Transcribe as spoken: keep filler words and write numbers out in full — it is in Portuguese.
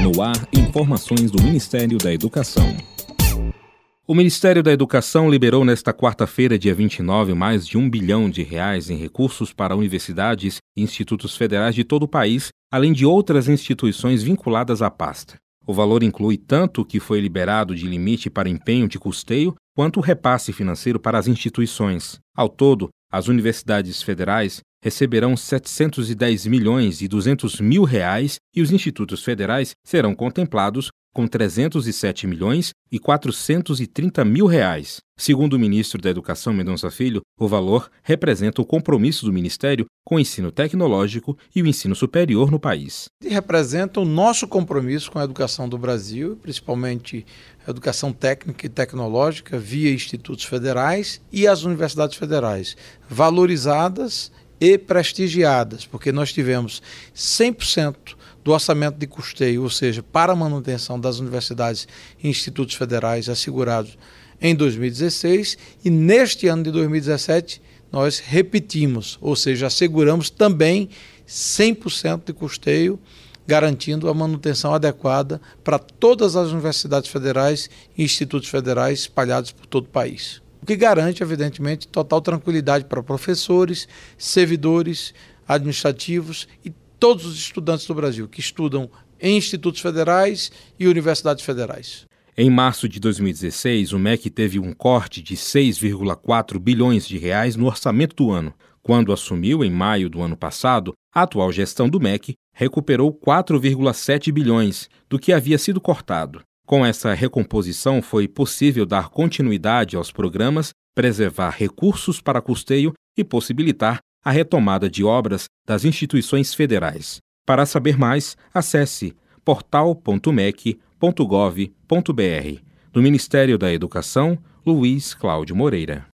No ar, informações do Ministério da Educação. O Ministério da Educação liberou nesta quarta-feira, dia vinte e nove, mais de um bilhão de reais em recursos para universidades e institutos federais de todo o país, além de outras instituições vinculadas à pasta. O valor inclui tanto o que foi liberado de limite para empenho de custeio, quanto o repasse financeiro para as instituições. Ao todo, as universidades federais receberão setecentos e dez milhões e duzentos mil reais e os institutos federais serão contemplados com trezentos e sete milhões e quatrocentos e trinta mil reais. Segundo o ministro da Educação, Mendonça Filho, o valor representa o compromisso do Ministério com o ensino tecnológico e o ensino superior no país. E representa o nosso compromisso com a educação do Brasil, principalmente a educação técnica e tecnológica via institutos federais e as universidades federais, valorizadas e prestigiadas, porque nós tivemos cem por cento do orçamento de custeio, ou seja, para a manutenção das universidades e institutos federais assegurados em dois mil e dezesseis, e neste ano de dois mil e dezessete nós repetimos, ou seja, asseguramos também cem por cento de custeio, garantindo a manutenção adequada para todas as universidades federais e institutos federais espalhados por todo o país. O que garante, evidentemente, total tranquilidade para professores, servidores administrativos e todos os estudantes do Brasil que estudam em institutos federais e universidades federais. Em março de dois mil e dezesseis, o M E C teve um corte de seis vírgula quatro bilhões de reais no orçamento do ano. Quando assumiu, em maio do ano passado, a atual gestão do M E C recuperou quatro vírgula sete bilhões do que havia sido cortado. Com essa recomposição, foi possível dar continuidade aos programas, preservar recursos para custeio e possibilitar a retomada de obras das instituições federais. Para saber mais, acesse portal ponto mec ponto gov ponto br. Do Ministério da Educação, Luiz Cláudio Moreira.